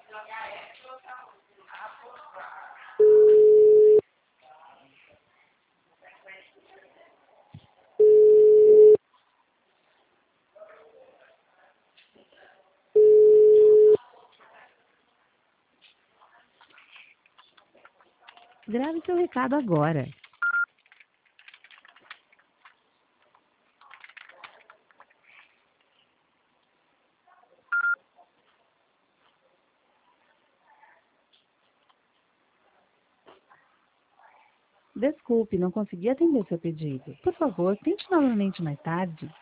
Grave seu recado agora. Desculpe, não consegui atender seu pedido. Por favor, tente novamente mais tarde.